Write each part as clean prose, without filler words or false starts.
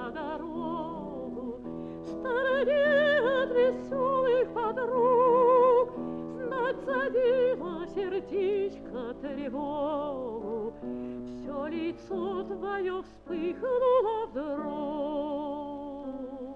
на дорогу, в стороне от веселых подруг, знать забило сердечко тревогу, все лицо твое вспыхнуло вдруг.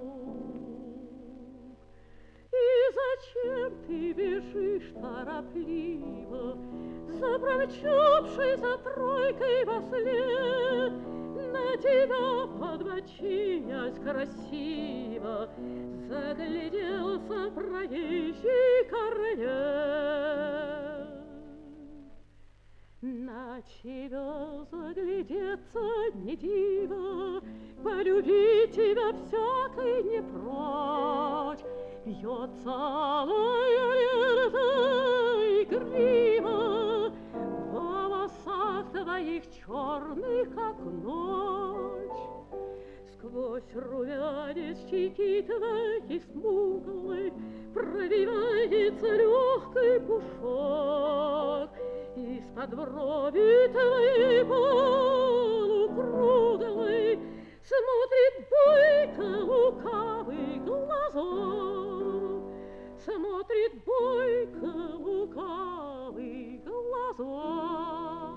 И зачем ты бежишь торопливо, запромчавшись за тройкой вослед, на тебя подбочинясь красиво, загляделся проезжий корнет. На тебя заглядеться не диво, полюбить тебя всякий не прочь. Бьется алая лента игриво в волосах твоих черных, как ночь. Сквозь румянец щеки твоей смуглой пробивается легкий пушок, из-под брови твоей полукруглой смотрит бойко лукавый глазок, смотрит бойко лукавый глазок.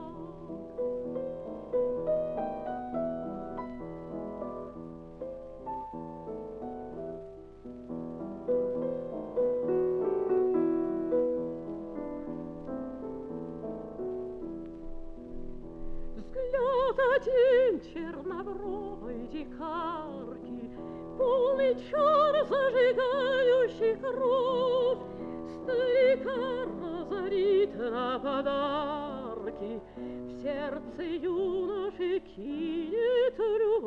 Взгляд один чернобровой дикарки, полный чар зажигающий кровь, старика разорит на подарки, в сердце юноши кинет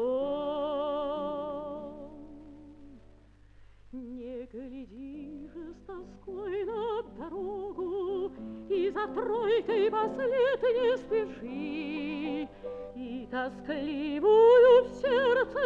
любовь. Не гляди же с тоской на дорогу, и за тройкой послед не спеши, и тоскливую в сердце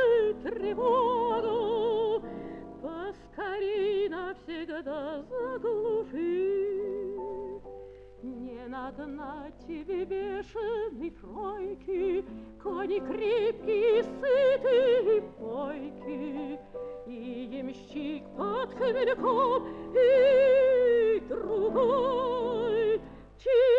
тревогу поскорей навсегда заглуши. Не нагнать тебе бешеной тройки, кони крепкие, сытые, бойкие, и ямщик под хмельком, и другой, чьи